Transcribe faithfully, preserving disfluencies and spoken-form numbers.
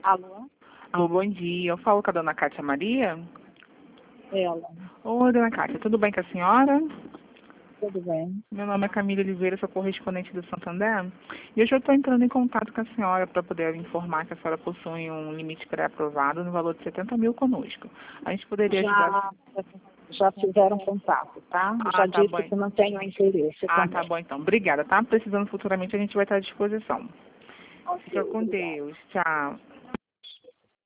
Alô? Alô, bom dia. Eu falo com a dona Cátia Maria. Ela. Oi, dona Cátia, tudo bem com a senhora? Tudo bem? Meu nome é Camila Oliveira, sou correspondente do Santander. E hoje eu estou entrando em contato com a senhora para poder informar que a senhora possui um limite pré-aprovado no valor de setenta mil conosco. A gente poderia ajudar... Já, já fizeram contato, tá? Ah, Já tá disse bom. que não tenho interesse Ah, também. tá bom então. Obrigada, tá? Precisando futuramente, a gente vai estar à disposição. Fica Ok, com obrigada. Deus. Tchau.